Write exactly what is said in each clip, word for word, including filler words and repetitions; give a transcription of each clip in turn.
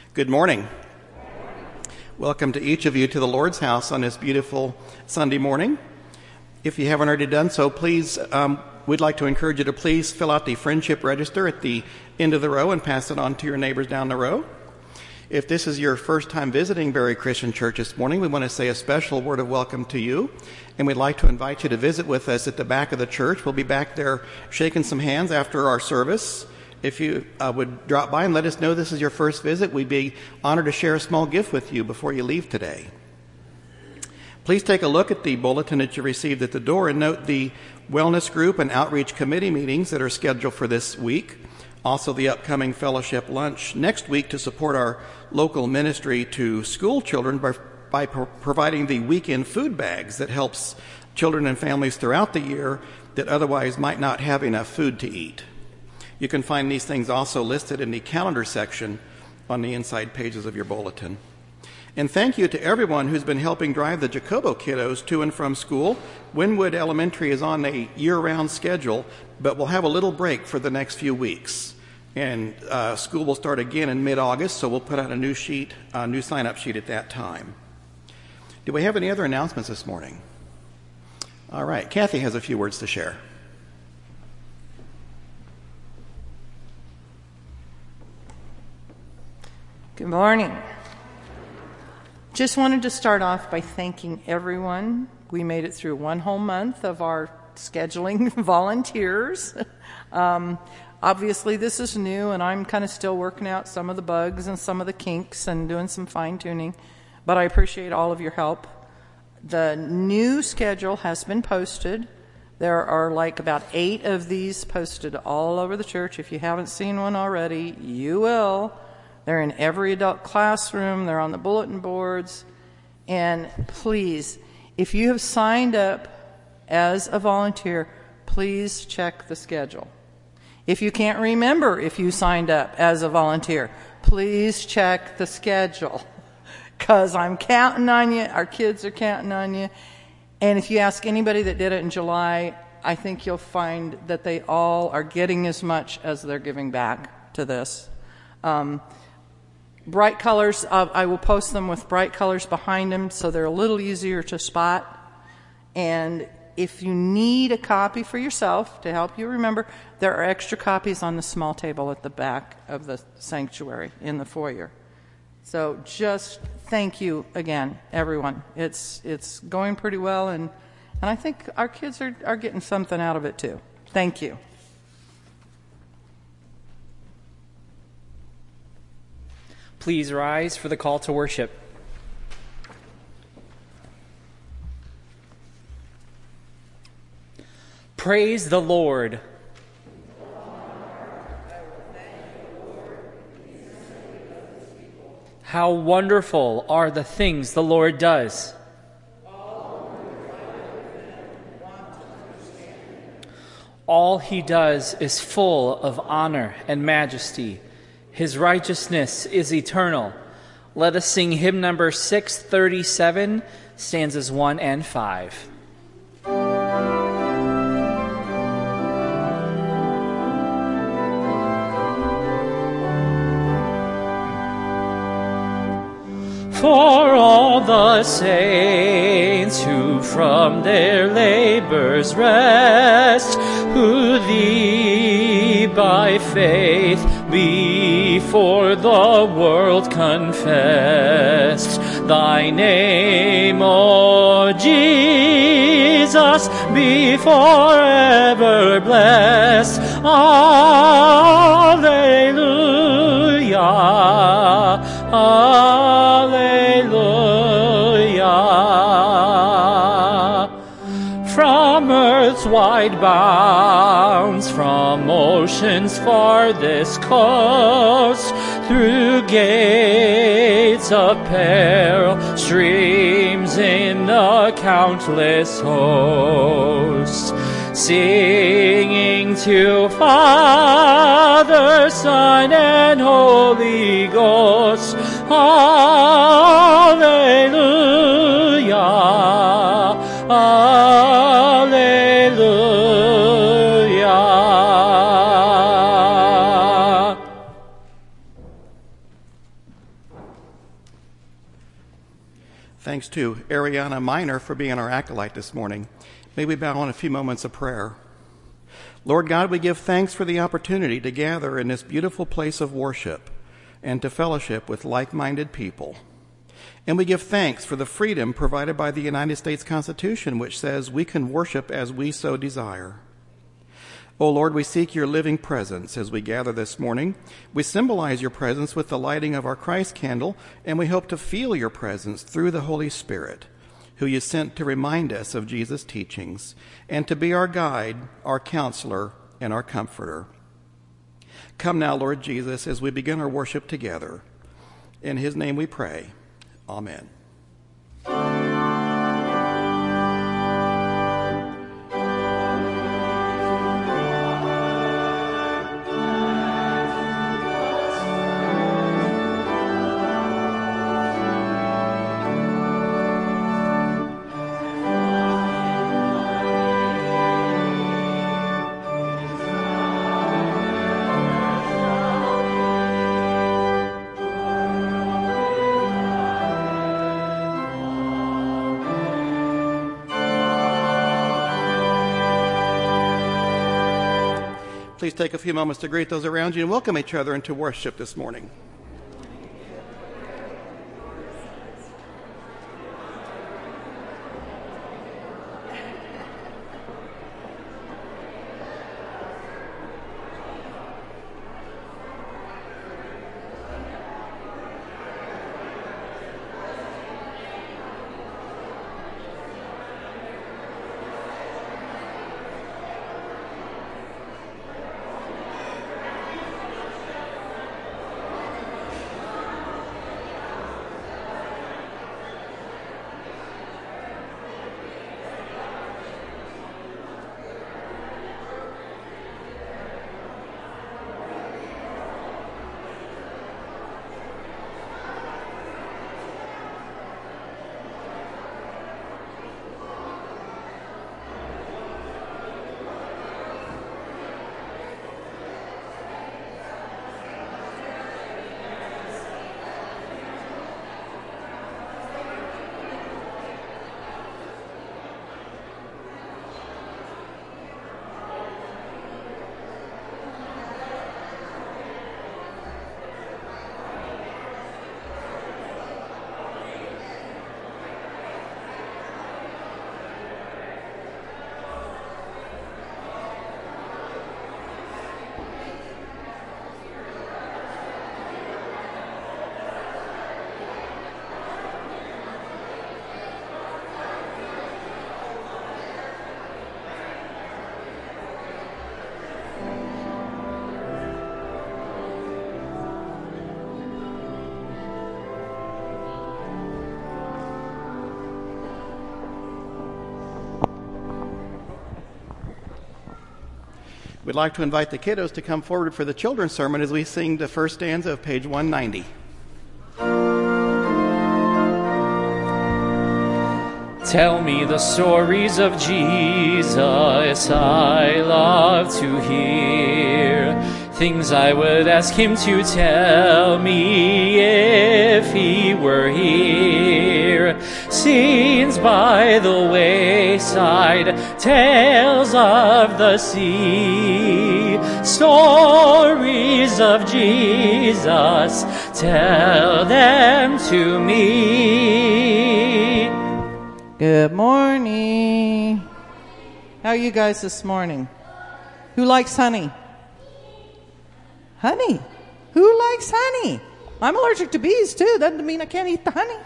Good morning. Welcome to each of you to the Lord's house on this beautiful Sunday morning. If you haven't already done so, please, um, we'd like to encourage you to please fill out the friendship register at the end of the row and pass it on to your neighbors down the row. If this is your first time visiting Berry Christian Church this morning, we want to say a special word of welcome to you, and we'd like to invite you to visit with us at the back of the church. We'll be back there shaking some hands after our service. If you uh, would drop by and let us know this is your first visit, we'd be honored to share a small gift with you before you leave today. Please take a look at the bulletin that you received at the door and note the wellness group and outreach committee meetings that are scheduled for this week. Also, the upcoming fellowship lunch next week to support our local ministry to school children by, by pro- providing the weekend food bags that helps children and families throughout the year that otherwise might not have enough food to eat. You can find these things also listed in the calendar section on the inside pages of your bulletin. And thank you to everyone who's been helping drive the Jacobo kiddos to and from school. Wynwood Elementary is on a year-round schedule, but we'll have a little break for the next few weeks. And uh, school will start again in mid-August, so we'll put out a new sheet, a new sign-up sheet at that time. Do we have any other announcements this morning? All right, Kathy has a few words to share. Good morning. Just wanted to start off by thanking everyone. We made it through one whole month of our scheduling volunteers. Um, obviously, this is new, and I'm kind of still working out some of the bugs and some of the kinks and doing some fine-tuning, but I appreciate all of your help. The new schedule has been posted. There are like about eight of these posted all over the church. If you haven't seen one already, you will. They're in every adult classroom. They're on the bulletin boards. And please, if you have signed up as a volunteer, please check the schedule. If you can't remember if you signed up as a volunteer, please check the schedule, because I'm counting on you. Our kids are counting on you. And if you ask anybody that did it in July, I think you'll find that they all are getting as much as they're giving back to this. Um, Bright colors, uh, I will post them with bright colors behind them so they're a little easier to spot. And if you need a copy for yourself to help you remember, there are extra copies on the small table at the back of the sanctuary in the foyer. So just thank you again, everyone. It's it's going pretty well, and, and I think our kids are, are getting something out of it too. Thank you. Please rise for the call to worship. Praise the Lord. How wonderful are the things the Lord does. All he does is full of honor and majesty. His righteousness is eternal. Let us sing hymn number six thirty-seven, stanzas one and five. For all the saints who from their labors rest, who thee by faith before the world confessed, thy name, O Jesus, be forever blessed. Alleluia, alleluia. From earth's wide bounds, from ocean's farthest coast, through gates of peril, streams in the countless host, singing to Father, Son, and Holy Ghost. Alleluia, alleluia. to Ariana Minor for being our acolyte this morning. May we bow in a few moments of prayer. Lord God, we give thanks for the opportunity to gather in this beautiful place of worship and to fellowship with like-minded people. And we give thanks for the freedom provided by the United States Constitution, which says we can worship as we so desire. O Lord, we seek your living presence as we gather this morning. We symbolize your presence with the lighting of our Christ candle, and we hope to feel your presence through the Holy Spirit, who you sent to remind us of Jesus' teachings and to be our guide, our counselor, and our comforter. Come now, Lord Jesus, as we begin our worship together. In his name we pray. Amen. Please take a few moments to greet those around you and welcome each other into worship this morning. We'd like to invite the kiddos to come forward for the children's sermon as we sing the first stanza of page one ninety. Tell me the stories of Jesus, I love to hear things I would ask him to tell me if he were here. Scenes by the wayside, tales of the sea, stories of Jesus, tell them to me. Good morning. How are you guys this morning? Who likes honey? Honey? Who likes honey? I'm allergic to bees too. Doesn't mean I can't eat the honey.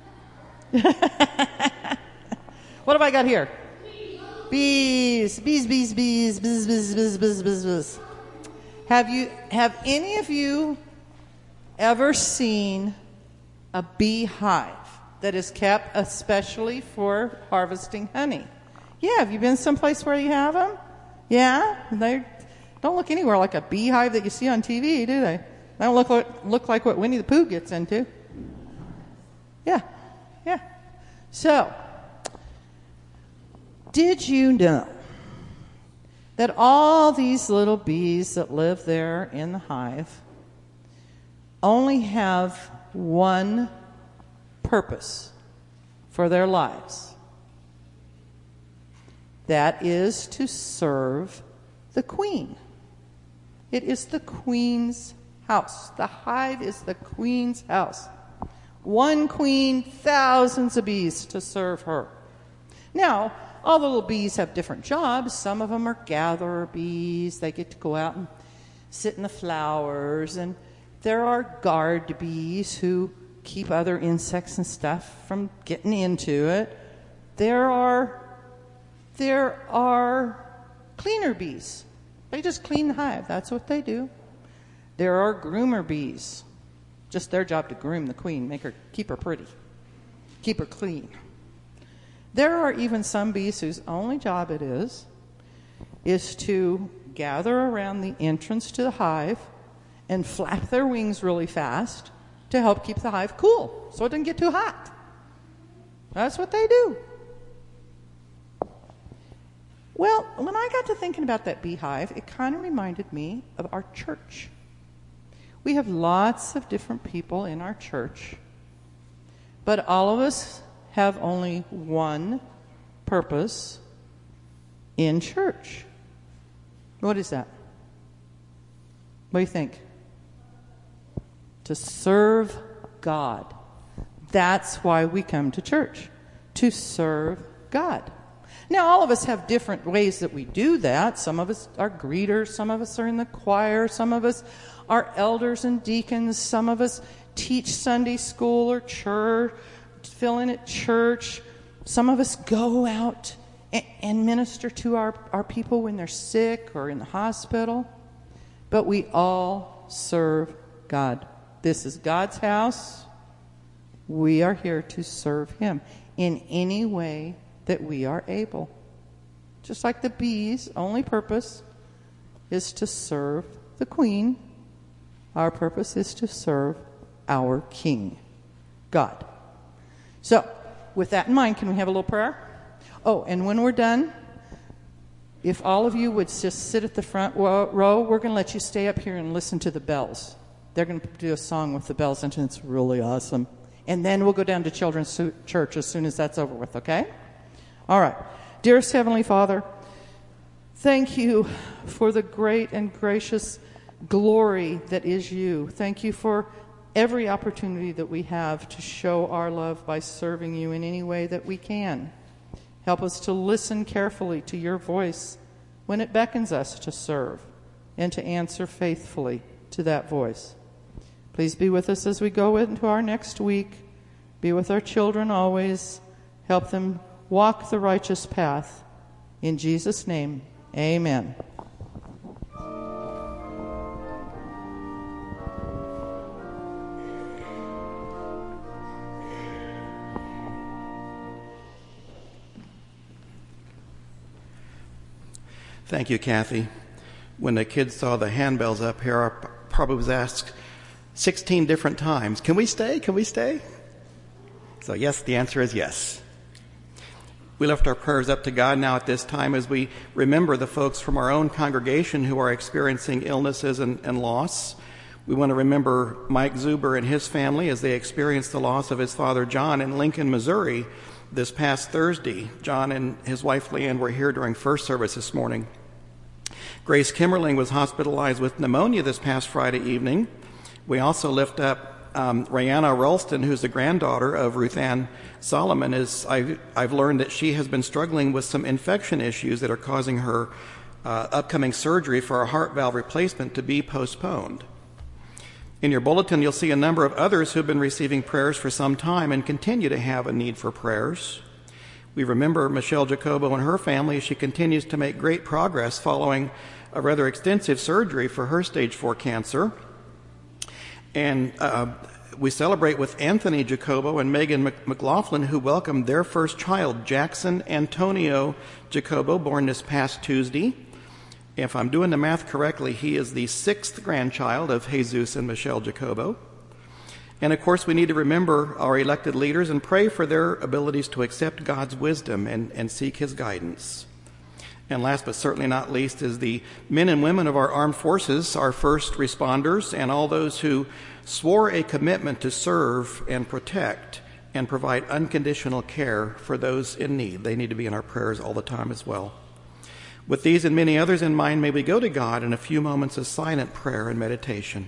What have I got here? Bees. Bees, bees, bees, bees, bees, bees, bees, bees, bees. Have you, have any of you ever seen a beehive that is kept especially for harvesting honey? Yeah, have you been someplace where you have them? Yeah? They don't look anywhere like a beehive that you see on T V, do they? They don't look like, look like what Winnie the Pooh gets into. Yeah, yeah. So, did you know that all these little bees that live there in the hive only have one purpose for their lives. That is to serve the queen. It is the queen's house. The hive is the queen's house. One queen, thousands of bees to serve her. Now, all the little bees have different jobs. Some of them are gatherer bees. They get to go out and sit in the flowers. And there are guard bees who keep other insects and stuff from getting into it. There are, there are cleaner bees. They just clean the hive. That's what they do. There are groomer bees. Just their job to groom the queen, make her, keep her pretty, keep her clean. There are even some bees whose only job it is, is to gather around the entrance to the hive and flap their wings really fast to help keep the hive cool so it doesn't get too hot. That's what they do. Well, when I got to thinking about that beehive, it kind of reminded me of our church. We have lots of different people in our church, but all of us have only one purpose in church. What is that? What do you think? To serve God. That's why we come to church, to serve God. Now, all of us have different ways that we do that. Some of us are greeters, some of us are in the choir, some of us are elders and deacons, some of us teach Sunday school or church, fill in at church. Some of us go out and, and minister to our, our people when they're sick or in the hospital. But we all serve God. This is God's house. We are here to serve Him in any way that we are able. Just like the bees' only purpose is to serve the queen, our purpose is to serve our King, God. So, with that in mind, can we have a little prayer? Oh, and when we're done, if all of you would just sit at the front row, we're going to let you stay up here and listen to the bells. They're going to do a song with the bells, and it's really awesome. And then we'll go down to Children's Church as soon as that's over with, okay? All right. Dearest Heavenly Father, thank you for the great and gracious glory that is you. Thank you for every opportunity that we have to show our love by serving you in any way that we can. Help us to listen carefully to your voice when it beckons us to serve and to answer faithfully to that voice. Please be with us as we go into our next week. Be with our children always. Help them walk the righteous path. In Jesus' name, amen. Thank you, Kathy. When the kids saw the handbells up here, I probably was asked sixteen different times, can we stay? Can we stay? So yes, the answer is yes. We lift our prayers up to God now at this time as we remember the folks from our own congregation who are experiencing illnesses and, and loss. We want to remember Mike Zuber and his family as they experienced the loss of his father John in Lincoln, Missouri this past Thursday. John and his wife Leanne were here during first service this morning. Grace Kimmerling was hospitalized with pneumonia this past Friday evening. We also lift up um, Rihanna Ralston, who's the granddaughter of Ruth Ann Solomon. As I've, I've learned that she has been struggling with some infection issues that are causing her uh, upcoming surgery for a heart valve replacement to be postponed. In your bulletin, you'll see a number of others who have been receiving prayers for some time and continue to have a need for prayers. We remember Michelle Jacobo and her family as she continues to make great progress following a rather extensive surgery for her stage four cancer. And uh, we celebrate with Anthony Jacobo and Megan McLaughlin, who welcomed their first child, Jackson Antonio Jacobo, born this past Tuesday. If I'm doing the math correctly, he is the sixth grandchild of Jesus and Michelle Jacobo. And of course, we need to remember our elected leaders and pray for their abilities to accept God's wisdom and, and seek His guidance. And last but certainly not least is the men and women of our armed forces, our first responders, and all those who swore a commitment to serve and protect and provide unconditional care for those in need. They need to be in our prayers all the time as well. With these and many others in mind, may we go to God in a few moments of silent prayer and meditation.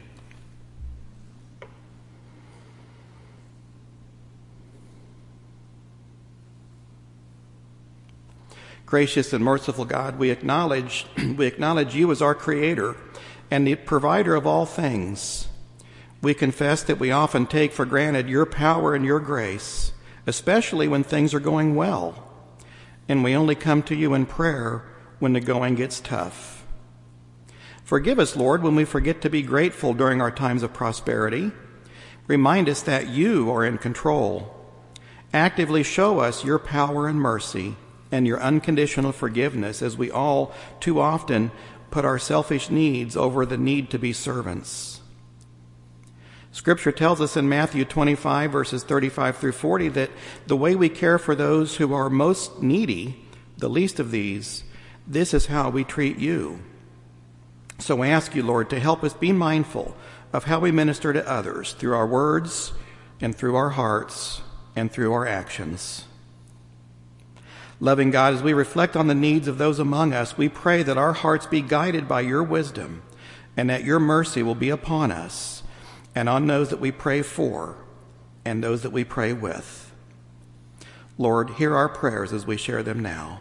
Gracious and merciful God, we acknowledge, we acknowledge you as our Creator and the provider of all things. We confess that we often take for granted your power and your grace, especially when things are going well, and we only come to you in prayer when the going gets tough. Forgive us, Lord, when we forget to be grateful during our times of prosperity. Remind us that you are in control. Actively show us your power and mercy and your unconditional forgiveness, as we all too often put our selfish needs over the need to be servants. Scripture tells us in Matthew twenty-five, verses thirty-five through forty, that the way we care for those who are most needy, the least of these, this is how we treat you. So we ask you, Lord, to help us be mindful of how we minister to others through our words and through our hearts and through our actions. Loving God, as we reflect on the needs of those among us, we pray that our hearts be guided by your wisdom and that your mercy will be upon us and on those that we pray for and those that we pray with. Lord, hear our prayers as we share them now.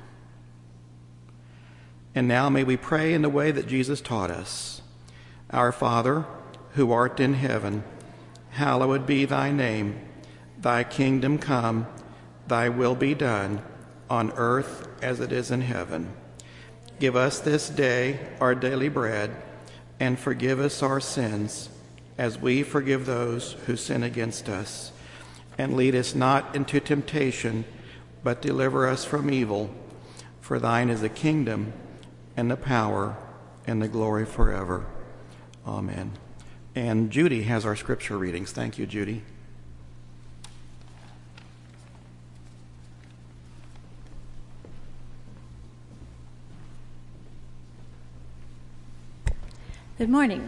And now may we pray in the way that Jesus taught us. Our Father, who art in heaven, hallowed be thy name. Thy kingdom come, thy will be done, on earth as it is in heaven. Give us this day our daily bread, and forgive us our sins, as we forgive those who sin against us. And lead us not into temptation, but deliver us from evil. For thine is the kingdom, and the power, and the glory forever. Amen. And Judy has our scripture readings. Thank you, Judy. Good morning.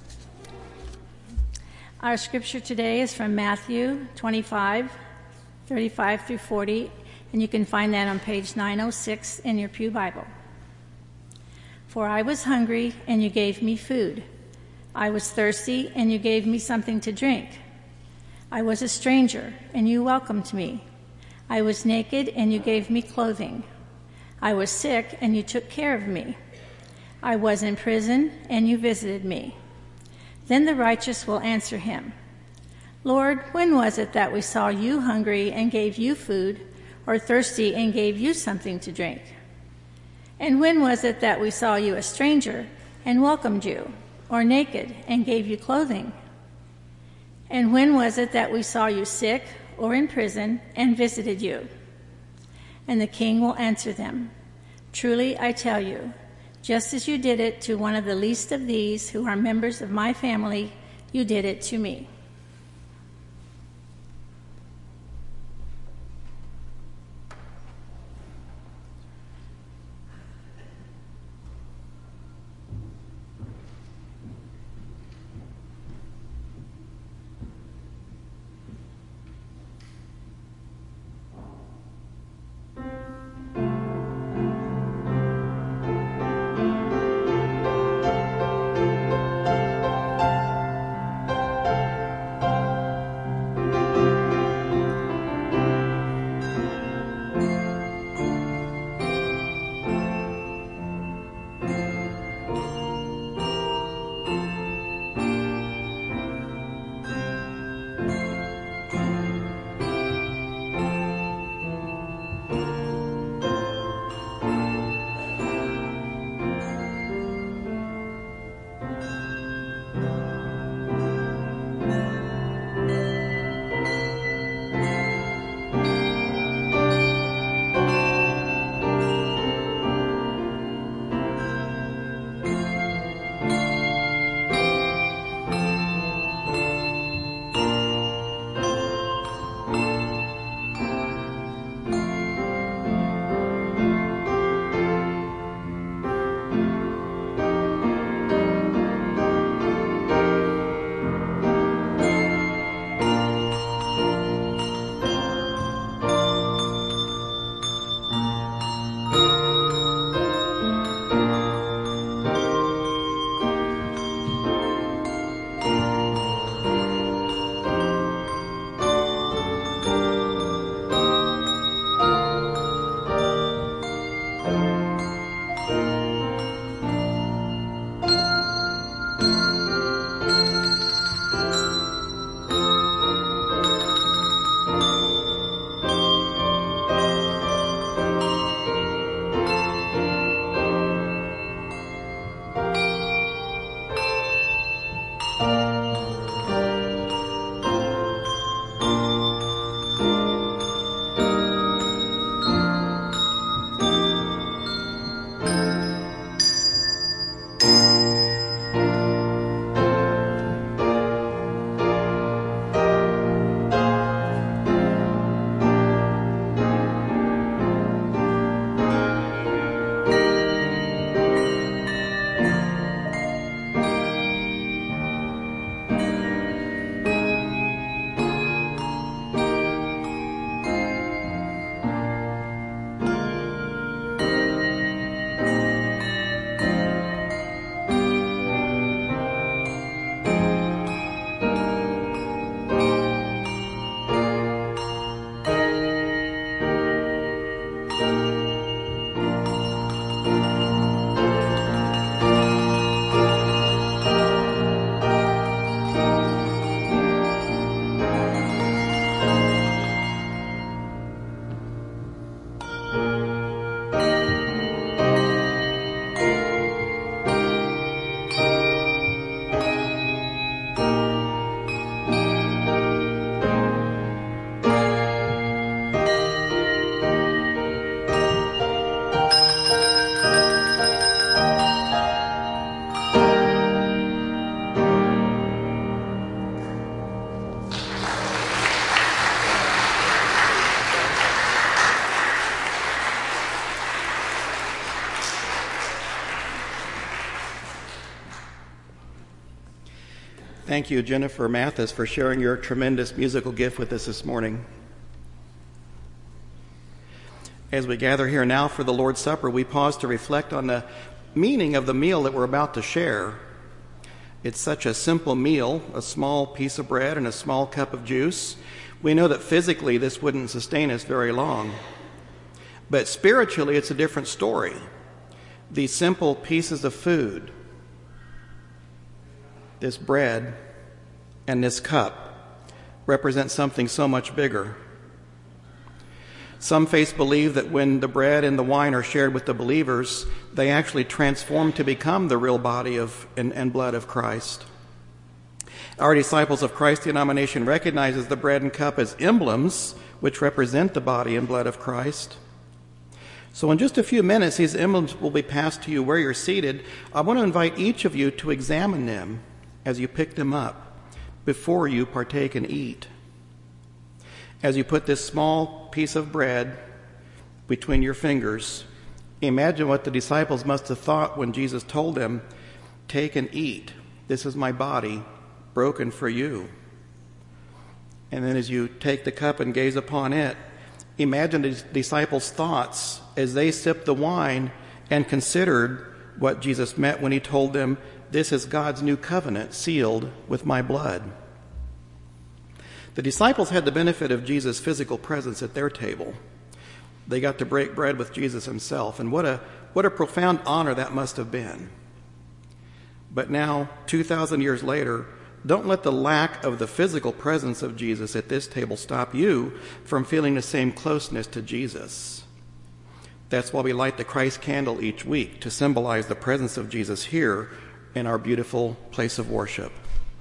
Our scripture today is from Matthew twenty-five, thirty-five through forty, and you can find that on page nine oh six in your Pew Bible. For I was hungry, and you gave me food. I was thirsty, and you gave me something to drink. I was a stranger, and you welcomed me. I was naked, and you gave me clothing. I was sick, and you took care of me. I was in prison, and you visited me. Then the righteous will answer him, Lord, when was it that we saw you hungry and gave you food, or thirsty and gave you something to drink? And when was it that we saw you a stranger and welcomed you, or naked and gave you clothing? And when was it that we saw you sick or in prison and visited you? And the king will answer them, Truly I tell you, just as you did it to one of the least of these who are members of my family, you did it to me. Thank you, Jennifer Mathis, for sharing your tremendous musical gift with us this morning. As we gather here now for the Lord's Supper, we pause to reflect on the meaning of the meal that we're about to share. It's such a simple meal, a small piece of bread and a small cup of juice. We know that physically this wouldn't sustain us very long. But spiritually, it's a different story. These simple pieces of food, this bread and this cup, represent something so much bigger. Some faiths believe that when the bread and the wine are shared with the believers, they actually transform to become the real body of and, and blood of Christ. Our Disciples of Christ denomination recognizes the bread and cup as emblems which represent the body and blood of Christ. So in just a few minutes, these emblems will be passed to you where you're seated. I want to invite each of you to examine them as you pick them up before you partake and eat. As you put this small piece of bread between your fingers, imagine what the disciples must have thought when Jesus told them, "Take and eat. This is my body broken for you." And then as you take the cup and gaze upon it, imagine the disciples' thoughts as they sipped the wine and considered what Jesus meant when he told them, "This is God's new covenant sealed with my blood." The disciples had the benefit of Jesus' physical presence at their table. They got to break bread with Jesus himself, and what a what a profound honor that must have been. But now, two thousand years later, don't let the lack of the physical presence of Jesus at this table stop you from feeling the same closeness to Jesus. That's why we light the Christ candle each week, to symbolize the presence of Jesus here in our beautiful place of worship.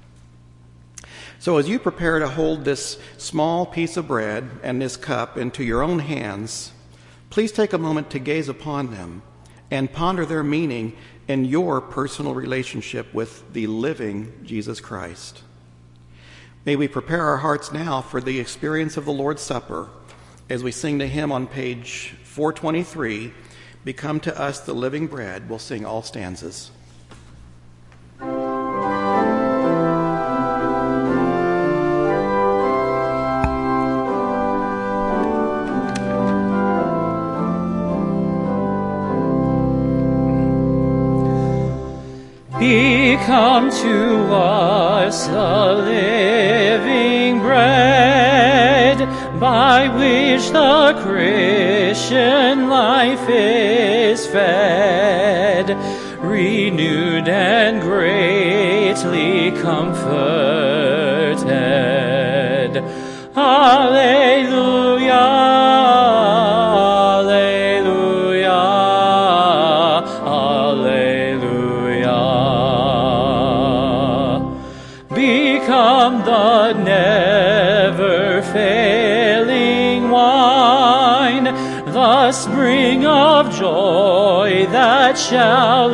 So as you prepare to hold this small piece of bread and this cup into your own hands, please take a moment to gaze upon them and ponder their meaning in your personal relationship with the living Jesus Christ. May we prepare our hearts now for the experience of the Lord's Supper as we sing the hymn on page four twenty-three, "Become to Us the Living Bread." We'll sing all stanzas. Become to us the living bread, by which the Christian life is fed, renewed and greatly comforted. Alleluia. The never-failing wine, the spring of joy that shall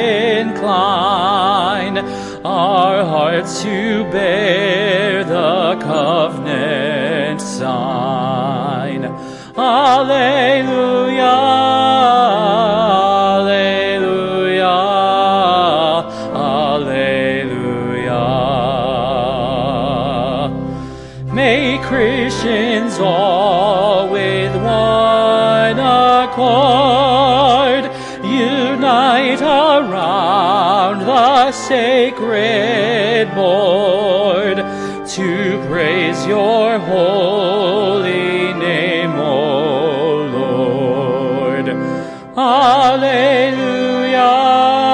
incline our hearts to bear the covenant sign. Alleluia. Christians all with one accord unite around the sacred board to praise your holy name, O Lord. Alleluia.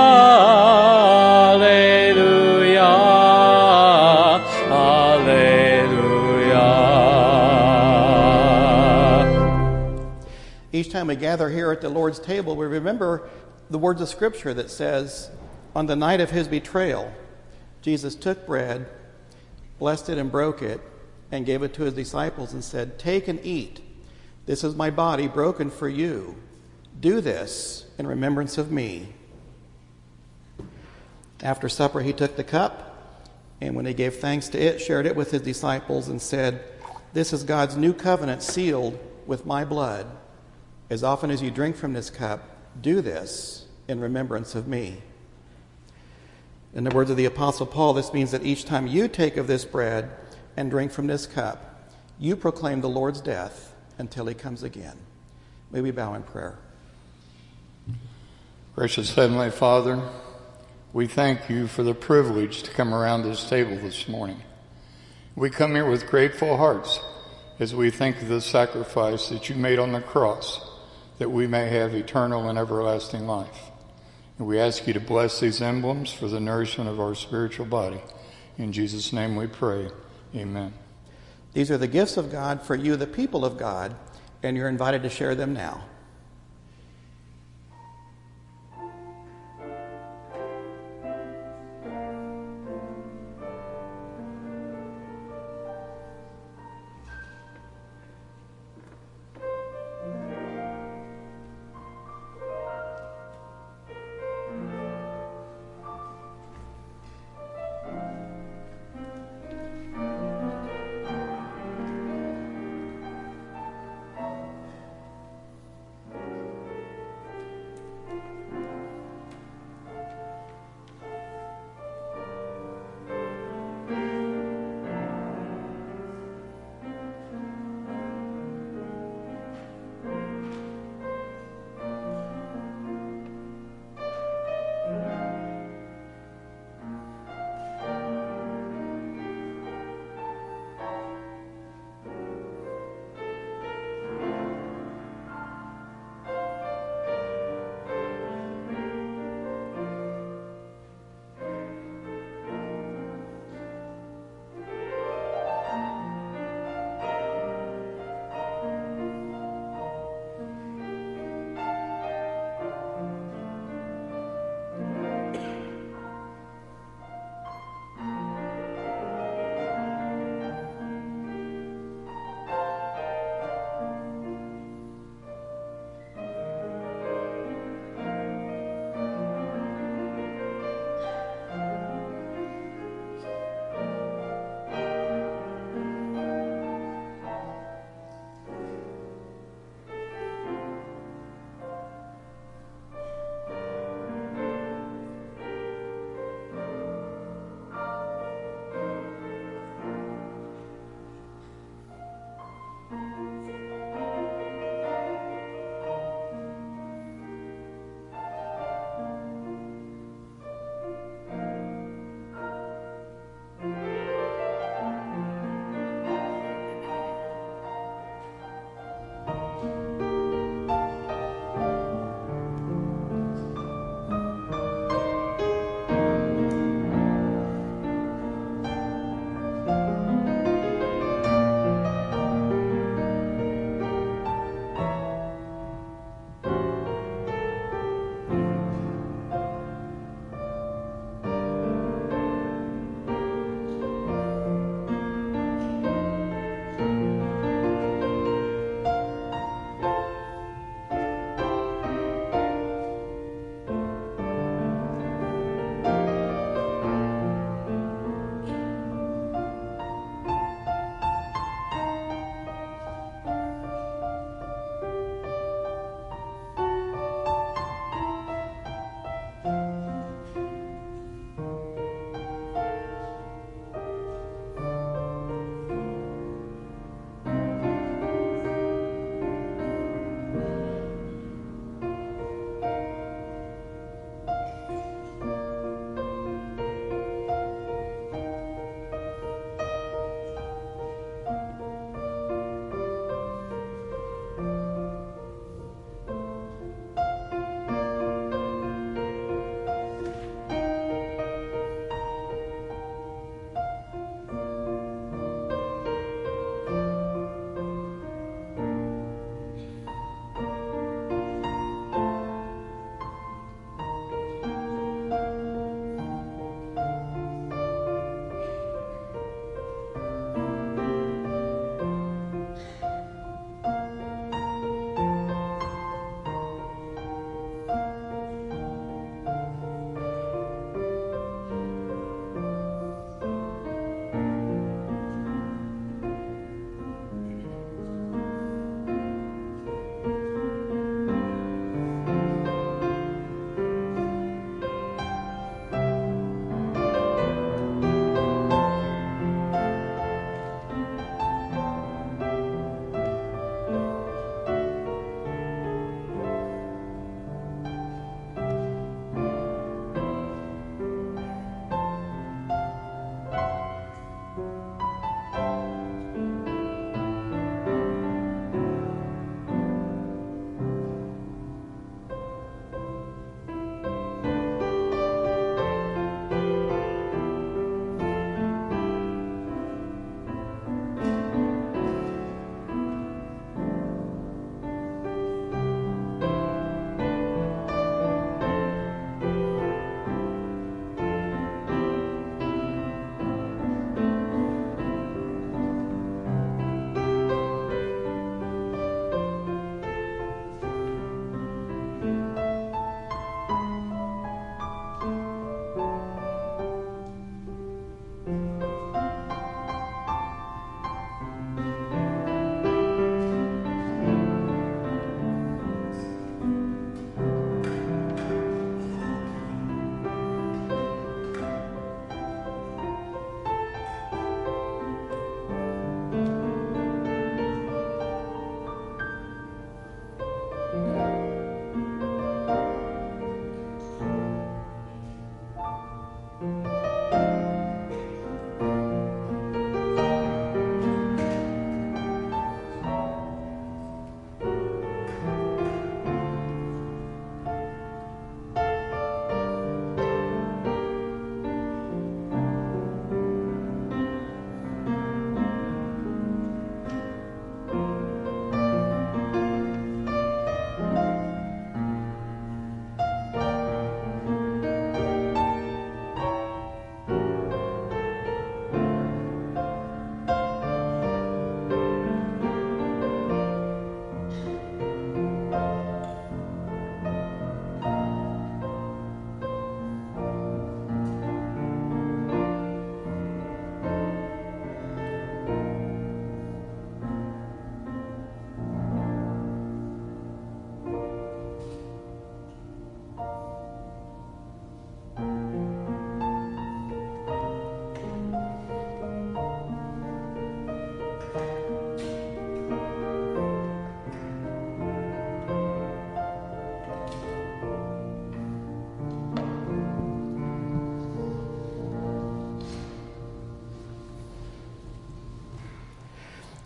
Each time we gather here at the Lord's table, we remember the words of Scripture that says, on the night of his betrayal, Jesus took bread, blessed it and broke it, and gave it to his disciples and said, "Take and eat. This is my body broken for you. Do this in remembrance of me." After supper, he took the cup, and when he gave thanks to it, shared it with his disciples and said, "This is God's new covenant sealed with my blood. As often as you drink from this cup, do this in remembrance of me." In the words of the Apostle Paul, this means that each time you take of this bread and drink from this cup, you proclaim the Lord's death until he comes again. May we bow in prayer. Gracious Heavenly Father, we thank you for the privilege to come around this table this morning. We come here with grateful hearts as we think of the sacrifice that you made on the cross, that we may have eternal and everlasting life. And we ask you to bless these emblems for the nourishment of our spiritual body. In Jesus' name we pray. Amen. These are the gifts of God for you, the people of God, and you're invited to share them now.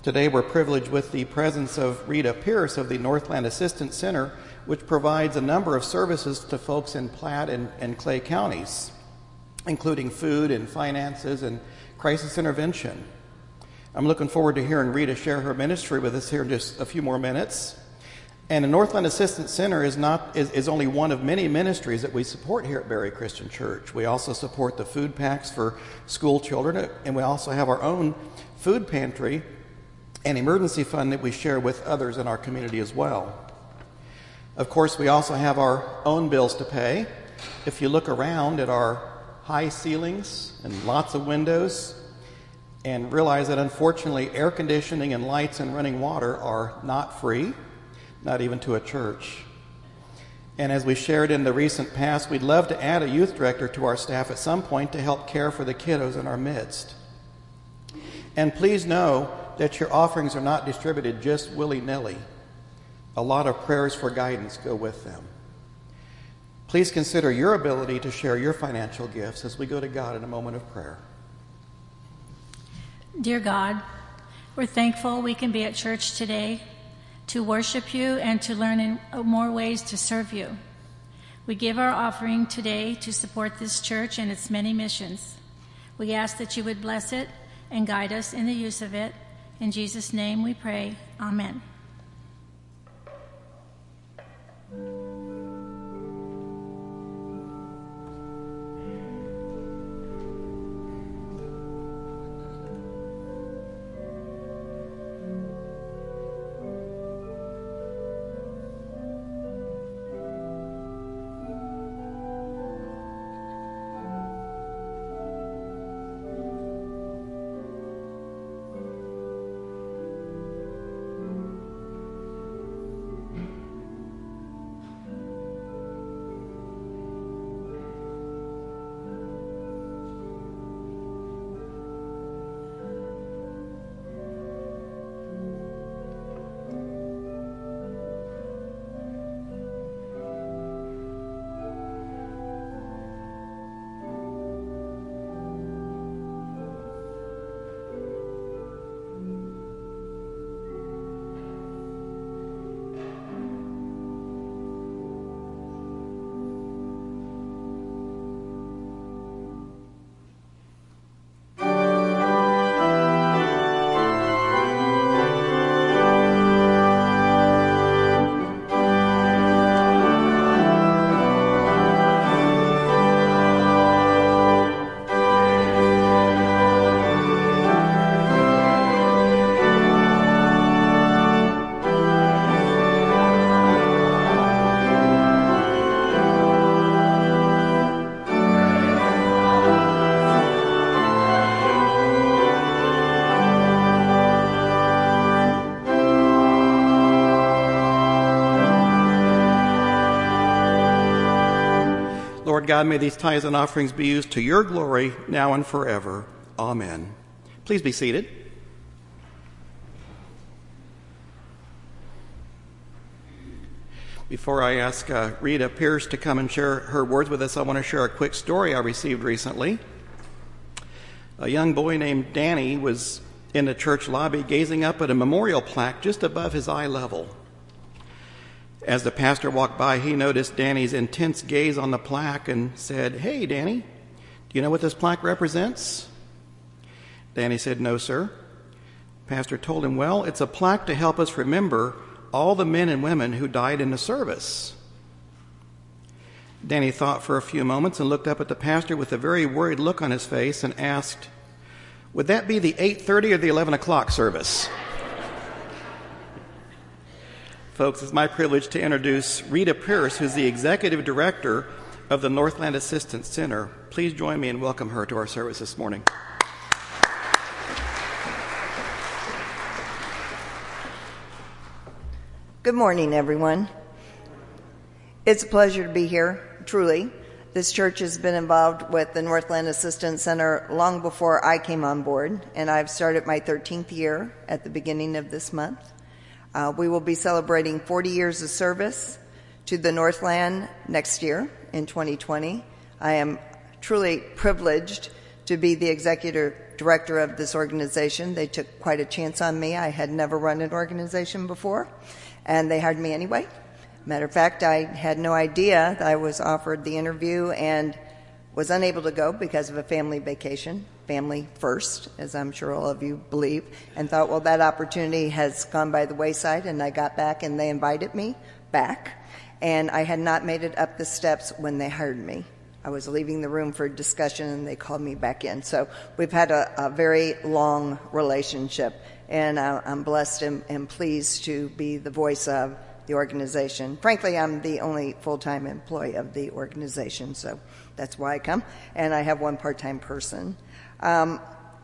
Today we're privileged with the presence of Rita Pierce of the Northland Assistance Center, which provides a number of services to folks in Platte and, and Clay counties, including food and finances and crisis intervention. I'm looking forward to hearing Rita share her ministry with us here in just a few more minutes. And the Northland Assistance Center is not is, is only one of many ministries that we support here at Berry Christian Church. We also support the food packs for school children, and we also have our own food pantry and emergency fund that we share with others in our community as well. Of course, we also have our own bills to pay. If you look around at our high ceilings and lots of windows and realize that unfortunately air conditioning and lights and running water are not free, not even to a church. And as we shared in the recent past, we'd love to add a youth director to our staff at some point to help care for the kiddos in our midst. And please know that your offerings are not distributed just willy-nilly. A lot of prayers for guidance go with them. Please consider your ability to share your financial gifts as we go to God in a moment of prayer. Dear God, we're thankful we can be at church today to worship you and to learn in more ways to serve you. We give our offering today to support this church and its many missions. We ask that you would bless it and guide us in the use of it. In Jesus' name we pray. Amen. Lord God, may these tithes and offerings be used to your glory now and forever. Amen. Please be seated. Before I ask uh, Rita Pierce to come and share her words with us, I want to share a quick story I received recently. A young boy named Danny was in the church lobby gazing up at a memorial plaque just above his eye level. As the pastor walked by, he noticed Danny's intense gaze on the plaque and said, "Hey, Danny, do you know what this plaque represents?" Danny said, "No, sir." The pastor told him, "Well, it's a plaque to help us remember all the men and women who died in the service." Danny thought for a few moments and looked up at the pastor with a very worried look on his face and asked, "Would that be the eight thirty or the eleven o'clock service?" Folks, it's my privilege to introduce Rita Pierce, who's the Executive Director of the Northland Assistance Center. Please join me and welcome her to our service this morning. Good morning, everyone. It's a pleasure to be here, truly. This church has been involved with the Northland Assistance Center long before I came on board, and I've started my thirteenth year at the beginning of this month. Uh, we will be celebrating forty years of service to the Northland next year in twenty twenty. I am truly privileged to be the Executive director of this organization. They took quite a chance on me. I had never run an organization before, and they hired me anyway. Matter of fact, I had no idea that I was offered the interview and was unable to go because of a family vacation, family first, as I'm sure all of you believe, and thought, well, that opportunity has gone by the wayside, and I got back and they invited me back, and I had not made it up the steps when they hired me. I was leaving the room for discussion and they called me back in. So we've had a, a very long relationship, and I, I'm blessed and, and pleased to be the voice of the organization. Frankly, I'm the only full-time employee of the organization, so that's why I come, and I have one part-time person. Um,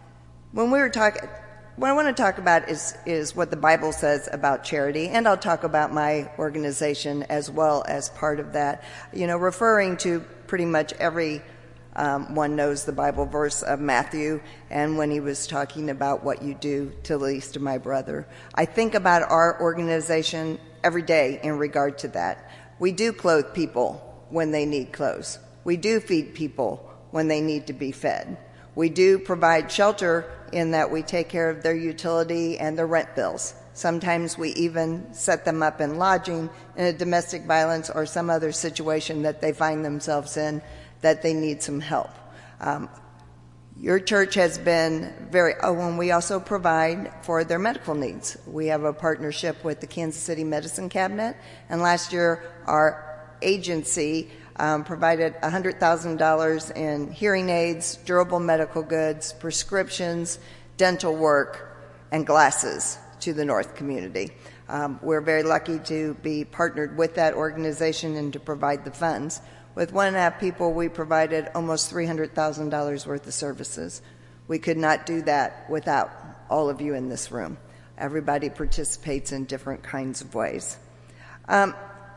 when we were talking, what I want to talk about is is what the Bible says about charity, and I'll talk about my organization as well as part of that. You know, referring to pretty much every um, one knows the Bible verse of Matthew, and when he was talking about what you do to the least of my brother. I think about our organization every day in regard to that. We do clothe people when they need clothes. We do feed people when they need to be fed. We do provide shelter in that we take care of their utility and their rent bills. Sometimes we even set them up in lodging in a domestic violence or some other situation that they find themselves in that they need some help. Um, Your church has been very, oh, and we also provide for their medical needs. We have a partnership with the Kansas City Medicine Cabinet, and last year our agency um, provided one hundred thousand dollars in hearing aids, durable medical goods, prescriptions, dental work, and glasses to the North community. Um, we're very lucky to be partnered with that organization and to provide the funds. With one and a half people, we provided almost three hundred thousand dollars worth of services. We could not do that without all of you in this room. Everybody participates in different kinds of ways. Um,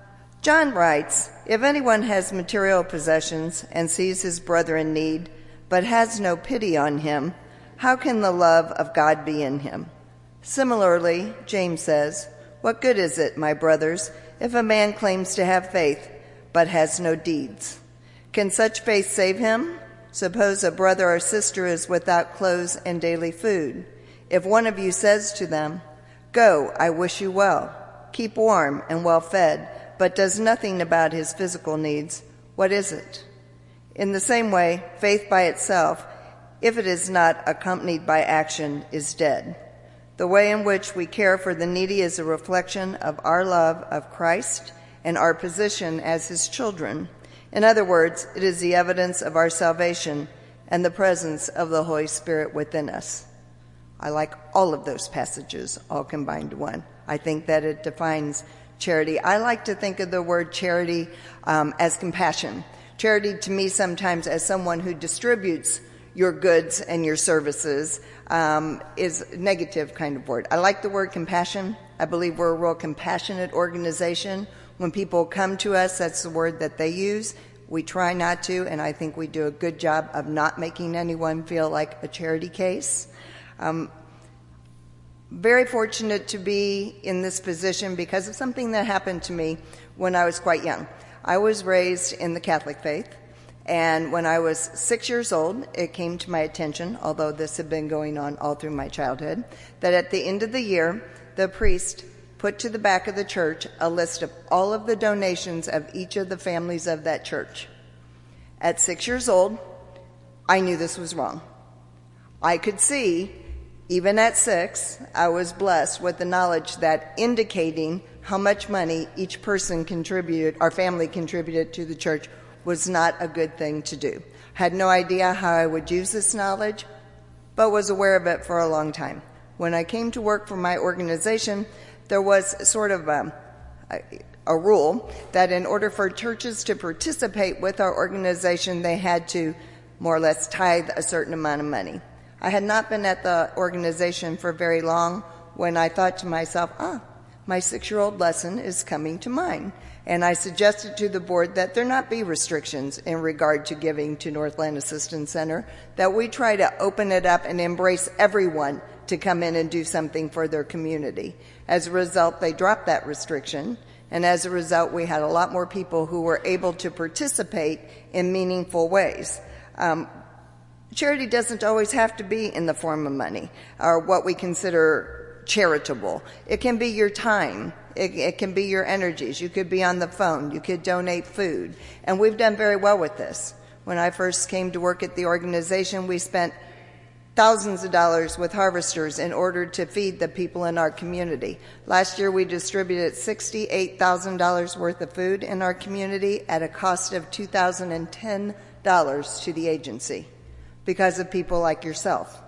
John writes, if anyone has material possessions and sees his brother in need, but has no pity on him, how can the love of God be in him? Similarly, James says, what good is it, my brothers, if a man claims to have faith, but has no deeds? Can such faith save him? Suppose a brother or sister is without clothes and daily food. If one of you says to them, go, I wish you well, keep warm and well fed, but does nothing about his physical needs, what is it? In the same way, faith by itself, if it is not accompanied by action, is dead. The way in which we care for the needy is a reflection of our love of Christ and our position as his children. In other words, it is the evidence of our salvation and the presence of the Holy Spirit within us. I like all of those passages all combined to one. I think that it defines charity. I like to think of the word charity um, as compassion. Charity to me sometimes as someone who distributes your goods and your services um, is a negative kind of word. I like the word compassion. I believe we're a real compassionate organization. When people come to us, that's the word that they use. We try not to, and I think we do a good job of not making anyone feel like a charity case. Um, very fortunate to be in this position because of something that happened to me when I was quite young. I was raised in the Catholic faith, and when I was six years old, it came to my attention, although this had been going on all through my childhood, that at the end of the year, the priest put to the back of the church a list of all of the donations of each of the families of that church. At six years old, I knew this was wrong. I could see, even at six, I was blessed with the knowledge that indicating how much money each person contributed, our family contributed to the church, was not a good thing to do. Had no idea how I would use this knowledge, but was aware of it for a long time. When I came to work for my organization, there was sort of a, a, a rule that in order for churches to participate with our organization, they had to more or less tithe a certain amount of money. I had not been at the organization for very long when I thought to myself, ah, my six-year-old lesson is coming to mind. And I suggested to the board that there not be restrictions in regard to giving to Northland Assistance Center, that we try to open it up and embrace everyone to come in and do something for their community. As a result, they dropped that restriction, and as a result, we had a lot more people who were able to participate in meaningful ways. Um, Charity doesn't always have to be in the form of money or what we consider charitable. It can be your time. It, it can be your energies. You could be on the phone. You could donate food. And we've done very well with this. When I first came to work at the organization, we spent thousands of dollars with harvesters in order to feed the people in our community. Last year, we distributed sixty-eight thousand dollars worth of food in our community at a cost of two thousand ten dollars to the agency because of people like yourself.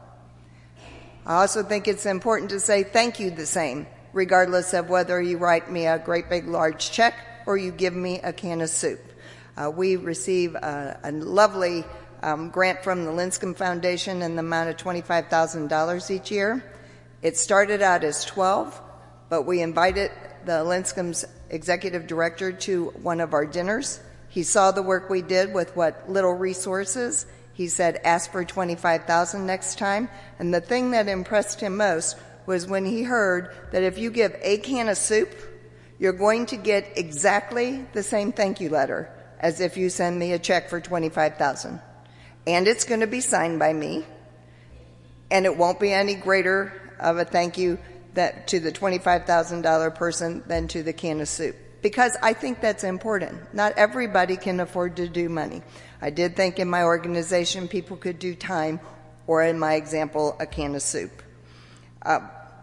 I also think it's important to say thank you the same, regardless of whether you write me a great big large check or you give me a can of soup. Uh, we receive a, a lovely um, grant from the Linscomb Foundation in the amount of twenty-five thousand dollars each year. It started out as twelve, but we invited the Linscomb's executive director to one of our dinners. He saw the work we did with what little resources. He said, ask for twenty-five thousand dollars next time. And the thing that impressed him most was when he heard that if you give a can of soup, you're going to get exactly the same thank you letter as if you send me a check for twenty-five thousand dollars. And it's going to be signed by me. And it won't be any greater of a thank you that to the twenty-five thousand dollars person than to the can of soup. Because I think that's important. Not everybody can afford to do money. I did think in my organization people could do time, or in my example, a can of soup. Uh,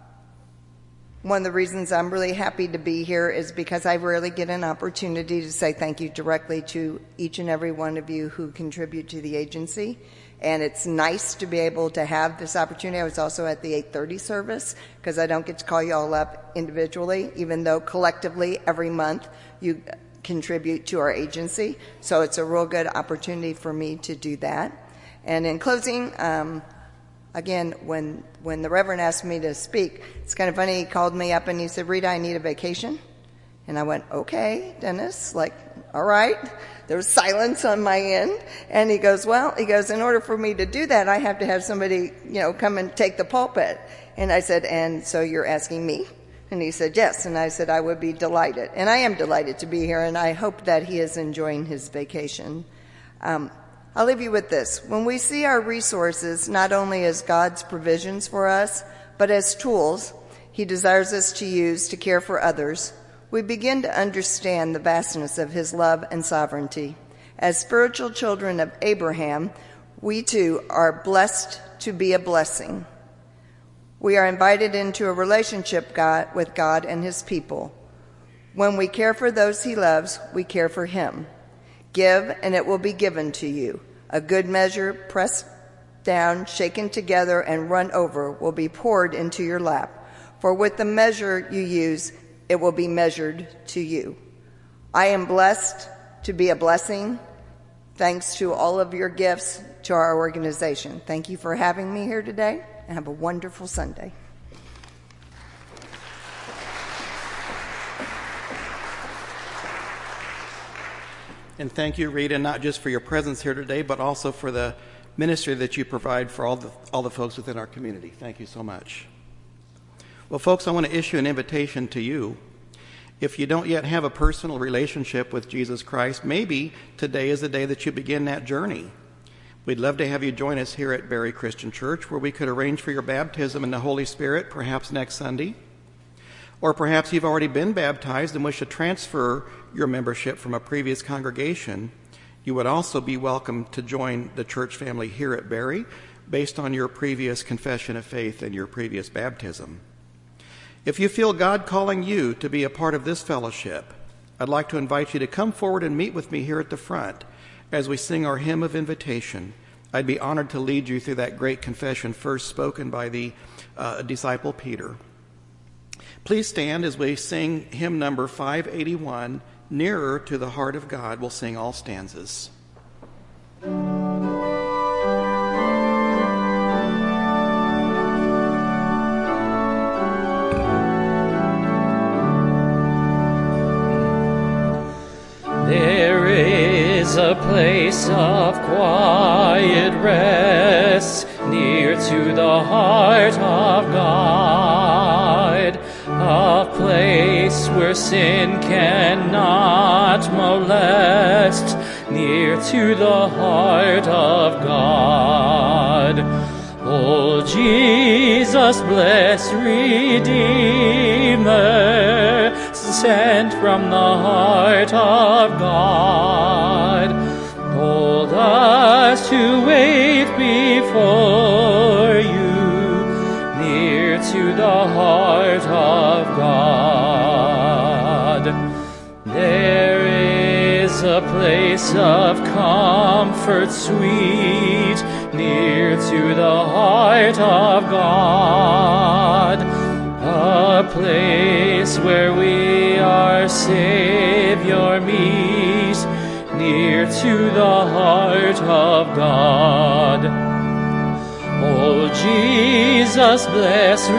one of the reasons I'm really happy to be here is because I rarely get an opportunity to say thank you directly to each and every one of you who contribute to the agency. And it's nice to be able to have this opportunity. I was also at the eight thirty service because I don't get to call you all up individually, even though collectively every month you contribute to our agency. So it's a real good opportunity for me to do that. And in closing, um, again, when when the Reverend asked me to speak, it's kind of funny. He called me up and he said, Rita, I need a vacation. And I went, okay, Dennis, like, all right. There was silence on my end. And he goes, well, he goes, in order for me to do that, I have to have somebody, you know, come and take the pulpit. And I said, and so you're asking me? And he said, yes. And I said, I would be delighted. And I am delighted to be here, and I hope that he is enjoying his vacation. Um, I'll leave you with this. When we see our resources not only as God's provisions for us, but as tools he desires us to use to care for others, we begin to understand the vastness of his love and sovereignty. As spiritual children of Abraham, we too are blessed to be a blessing. We are invited into a relationship God, with God and his people. When we care for those he loves, we care for him. Give, and it will be given to you. A good measure, pressed down, shaken together, and run over, will be poured into your lap. For with the measure you use, it will be measured to you. I am blessed to be a blessing, thanks to all of your gifts to our organization. Thank you for having me here today, and have a wonderful Sunday. And thank you, Rita, not just for your presence here today, but also for the ministry that you provide for all the, all the folks within our community. Thank you so much. Well, folks, I want to issue an invitation to you. If you don't yet have a personal relationship with Jesus Christ, maybe today is the day that you begin that journey. We'd love to have you join us here at Berry Christian Church, where we could arrange for your baptism in the Holy Spirit, perhaps next Sunday. Or perhaps you've already been baptized and wish to transfer your membership from a previous congregation. You would also be welcome to join the church family here at Berry based on your previous confession of faith and your previous baptism. If you feel God calling you to be a part of this fellowship, I'd like to invite you to come forward and meet with me here at the front as we sing our hymn of invitation. I'd be honored to lead you through that great confession first spoken by the uh, disciple Peter. Please stand as we sing hymn number five eighty-one, Nearer to the Heart of God. We'll sing all stanzas. There is a place of quiet rest near to the heart of God, a place where sin cannot molest, near near to the heart of God. O Jesus, blessed Redeemer, sent from the heart of God, hold us to wait before you, near to the heart of God. There is a place of comfort sweet, near to the heart of God, a place where we our Savior meet, near to the heart of God. O Jesus, blessed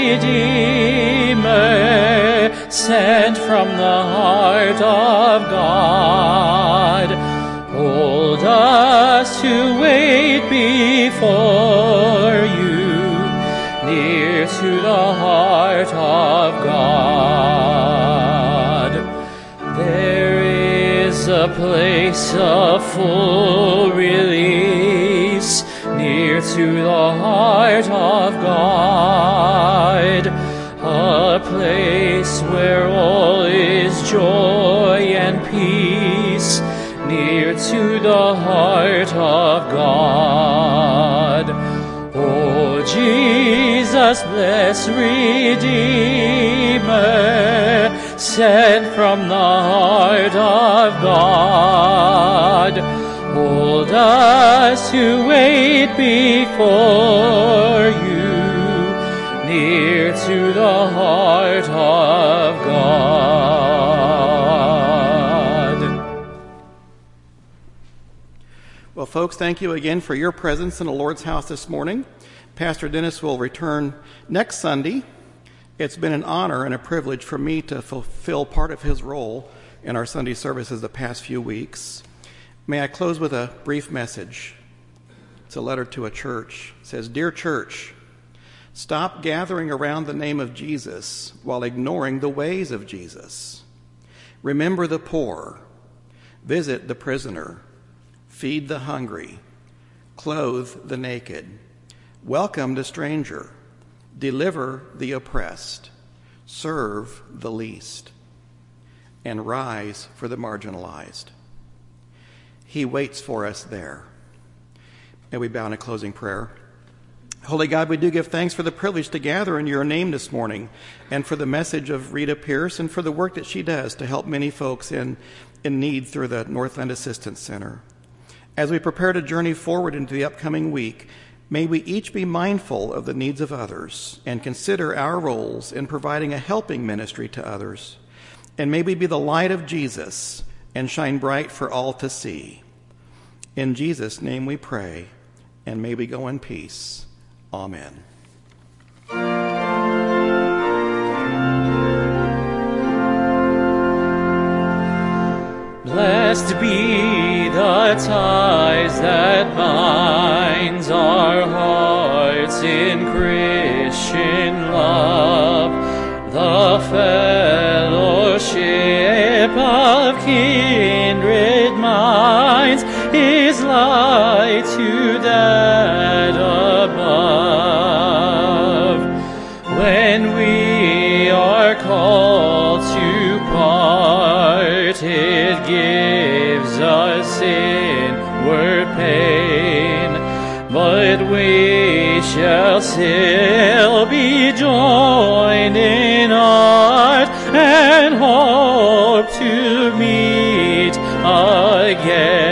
Redeemer, sent from the heart of God, hold us to wait before you, near to the heart of God. There is a place of full release, near to the heart of God, a place where all is joy and peace, near to the heart of God. O Jesus, blessed Redeemer, sent from the heart of God, hold us to wait before you, near to the heart of God. Well, folks, thank you again for your presence in the Lord's house this morning. Pastor Dennis will return next Sunday. It's been an honor and a privilege for me to fulfill part of his role in our Sunday services the past few weeks. May I close with a brief message. It's a letter to a church. It says, "Dear church, stop gathering around the name of Jesus while ignoring the ways of Jesus. Remember the poor, visit the prisoner, feed the hungry, clothe the naked, welcome the stranger, deliver the oppressed, serve the least, and rise for the marginalized." He waits for us there. May we bow in a closing prayer. Holy God, we do give thanks for the privilege to gather in your name this morning, and for the message of Rita Pierce, and for the work that she does to help many folks in, in need through the Northland Assistance Center. As we prepare to journey forward into the upcoming week, may we each be mindful of the needs of others and consider our roles in providing a helping ministry to others. And may we be the light of Jesus and shine bright for all to see. In Jesus' name we pray, and may we go in peace. Amen. Blessed be the ties that binds our hearts in Christian love, the fellowship of kindred minds is light to that above. When we are called to part, it gives us inward pain, but we shall still be joined in art and hope to meet again.